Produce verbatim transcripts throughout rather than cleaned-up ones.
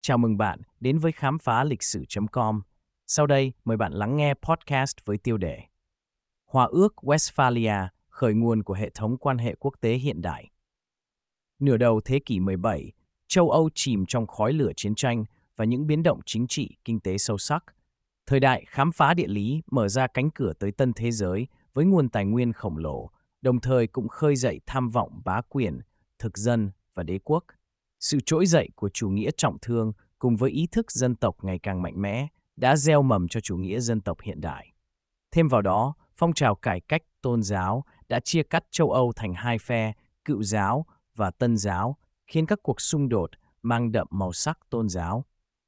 Chào mừng bạn đến với khám phá lịch sử chấm com. Sau đây, mời bạn lắng nghe podcast với tiêu đề Hòa ước Westphalia, khởi nguồn của hệ thống quan hệ quốc tế hiện đại. Nửa đầu thế kỷ mười bảy, châu Âu chìm trong khói lửa chiến tranh và những biến động chính trị, kinh tế sâu sắc. Thời đại khám phá địa lý mở ra cánh cửa tới tân thế giới với nguồn tài nguyên khổng lồ, đồng thời cũng khơi dậy tham vọng bá quyền, thực dân và đế quốc. Sự trỗi dậy của chủ nghĩa trọng thương cùng với ý thức dân tộc ngày càng mạnh mẽ đã gieo mầm cho chủ nghĩa dân tộc hiện đại. Thêm vào đó, phong trào cải cách tôn giáo đã chia cắt châu Âu thành hai phe, cựu giáo và tân giáo, khiến các cuộc xung đột mang đậm màu sắc tôn giáo.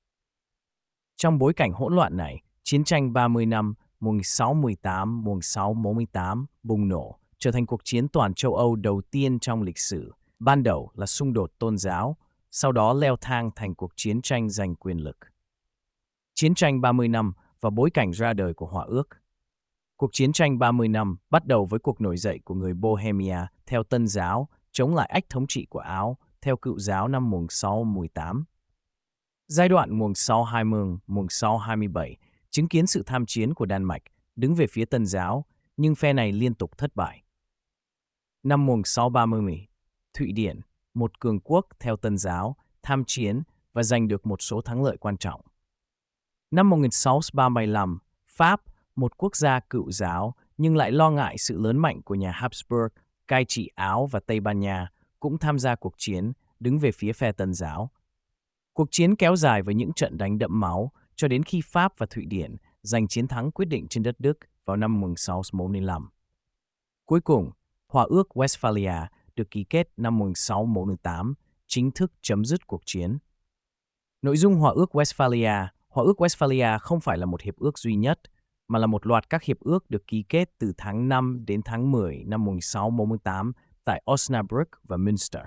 Trong bối cảnh hỗn loạn này, chiến tranh ba mươi năm một nghìn sáu trăm mười tám đến một nghìn sáu trăm bốn mươi tám bùng nổ, trở thành cuộc chiến toàn châu Âu đầu tiên trong lịch sử. Ban đầu là xung đột tôn giáo, sau đó leo thang thành cuộc chiến tranh giành quyền lực. Chiến tranh ba mươi năm và bối cảnh ra đời của Hòa ước. Cuộc chiến tranh ba mươi năm bắt đầu với cuộc nổi dậy của người Bohemia theo Tân giáo, chống lại ách thống trị của Áo theo Cựu giáo năm một nghìn sáu trăm mười tám. Giai đoạn một nghìn sáu trăm hai mươi đến một nghìn sáu trăm hai mươi bảy chứng kiến sự tham chiến của Đan Mạch đứng về phía Tân giáo, nhưng phe này liên tục thất bại. Năm một nghìn sáu trăm ba mươi, Thụy Điển, một cường quốc theo Tân giáo, tham chiến và giành được một số thắng lợi quan trọng. Năm một nghìn sáu trăm ba mươi lăm, Pháp, một quốc gia cựu giáo nhưng lại lo ngại sự lớn mạnh của nhà Habsburg, cai trị Áo và Tây Ban Nha, cũng tham gia cuộc chiến, đứng về phía phe Tân giáo. Cuộc chiến kéo dài với những trận đánh đẫm máu cho đến khi Pháp và Thụy Điển giành chiến thắng quyết định trên đất Đức vào năm một nghìn sáu trăm bốn mươi lăm. Cuối cùng, Hòa ước Westphalia được ký kết năm một nghìn sáu trăm bốn mươi tám, chính thức chấm dứt cuộc chiến. Nội dung Hòa ước Westphalia, Hòa ước Westphalia không phải là một hiệp ước duy nhất, mà là một loạt các hiệp ước được ký kết từ tháng năm đến tháng mười năm một nghìn sáu trăm bốn mươi tám tại Osnabrück và Münster.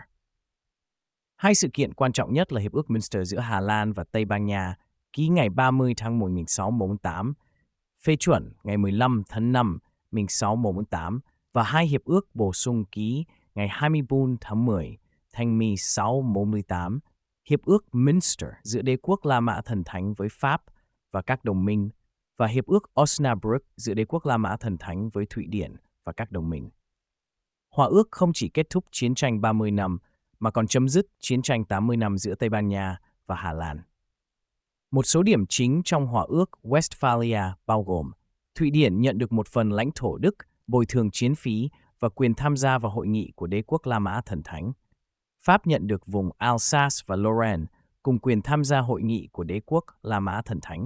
Hai sự kiện quan trọng nhất là Hiệp ước Münster giữa Hà Lan và Tây Ban Nha, ký ngày ba mươi tháng một năm một nghìn sáu trăm bốn mươi tám, phê chuẩn ngày mười lăm tháng năm năm một nghìn sáu trăm bốn mươi tám và hai hiệp ước bổ sung ký ngày hai mươi tư tháng mười năm một nghìn sáu trăm bốn mươi tám, Hiệp ước Münster giữa đế quốc La Mã Thần Thánh với Pháp và các đồng minh và Hiệp ước Osnabrück giữa đế quốc La Mã Thần Thánh với Thụy Điển và các đồng minh. Hòa ước không chỉ kết thúc chiến tranh ba mươi năm, mà còn chấm dứt chiến tranh tám mươi năm giữa Tây Ban Nha và Hà Lan. Một số điểm chính trong Hòa ước Westphalia bao gồm Thụy Điển nhận được một phần lãnh thổ Đức, bồi thường chiến phí và quyền tham gia vào hội nghị của đế quốc La Mã Thần Thánh. Pháp nhận được vùng Alsace và Lorraine cùng quyền tham gia hội nghị của đế quốc La Mã Thần Thánh.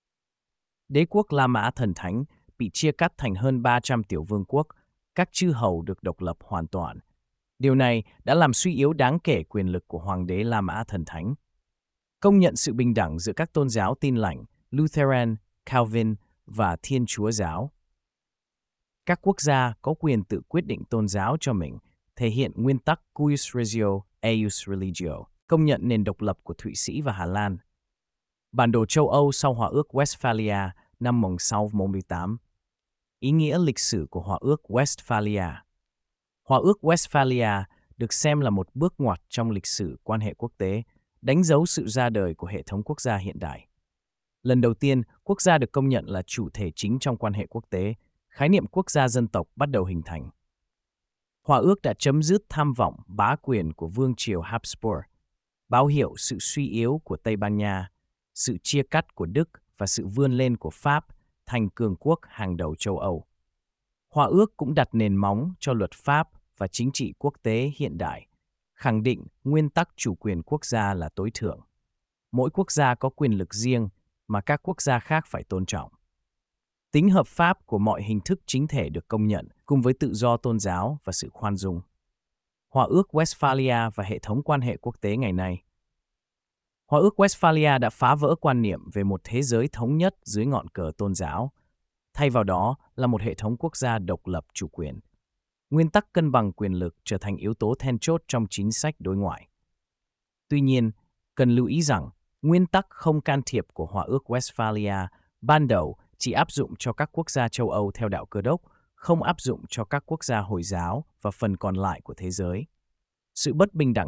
Đế quốc La Mã Thần Thánh bị chia cắt thành hơn ba trăm tiểu vương quốc, các chư hầu được độc lập hoàn toàn. Điều này đã làm suy yếu đáng kể quyền lực của Hoàng đế La Mã Thần Thánh. Công nhận sự bình đẳng giữa các tôn giáo Tin lành, Lutheran, Calvin và Thiên Chúa giáo. Các quốc gia có quyền tự quyết định tôn giáo cho mình, thể hiện nguyên tắc cuius regio, eius religio, công nhận nền độc lập của Thụy Sĩ và Hà Lan. Bản đồ châu Âu sau Hòa ước Westphalia năm một nghìn sáu trăm bốn mươi tám. Ý nghĩa lịch sử của Hòa ước Westphalia. Hòa ước Westphalia được xem là một bước ngoặt trong lịch sử quan hệ quốc tế, đánh dấu sự ra đời của hệ thống quốc gia hiện đại. Lần đầu tiên, quốc gia được công nhận là chủ thể chính trong quan hệ quốc tế, khái niệm quốc gia dân tộc bắt đầu hình thành. Hòa ước đã chấm dứt tham vọng bá quyền của Vương triều Habsburg, báo hiệu sự suy yếu của Tây Ban Nha, sự chia cắt của Đức và sự vươn lên của Pháp thành cường quốc hàng đầu châu Âu. Hòa ước cũng đặt nền móng cho luật pháp và chính trị quốc tế hiện đại, khẳng định nguyên tắc chủ quyền quốc gia là tối thượng. Mỗi quốc gia có quyền lực riêng mà các quốc gia khác phải tôn trọng. Tính hợp pháp của mọi hình thức chính thể được công nhận cùng với tự do tôn giáo và sự khoan dung. Hòa ước Westphalia và hệ thống quan hệ quốc tế ngày nay. Hòa ước Westphalia đã phá vỡ quan niệm về một thế giới thống nhất dưới ngọn cờ tôn giáo. Thay vào đó là một hệ thống quốc gia độc lập chủ quyền. Nguyên tắc cân bằng quyền lực trở thành yếu tố then chốt trong chính sách đối ngoại. Tuy nhiên, cần lưu ý rằng, nguyên tắc không can thiệp của Hòa ước Westphalia ban đầu chỉ áp dụng cho các quốc gia châu Âu theo đạo Cơ đốc, không áp dụng cho các quốc gia Hồi giáo và phần còn lại của thế giới. Sự bất bình đẳng này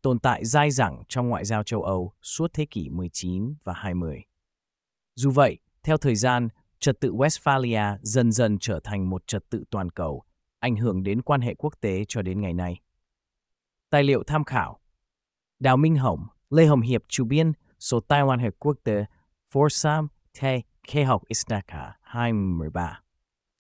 tồn tại dai dẳng trong ngoại giao châu Âu suốt thế kỷ mười chín và hai mươi. Dù vậy, theo thời gian, trật tự Westphalia dần dần trở thành một trật tự toàn cầu, ảnh hưởng đến quan hệ quốc tế cho đến ngày nay. Tài liệu tham khảo: Đào Minh Hồng, Lê Hồng Hiệp chủ biên, số tài quan hệ quốc tế Forsam Te Khê học Istaka hai mươi ba.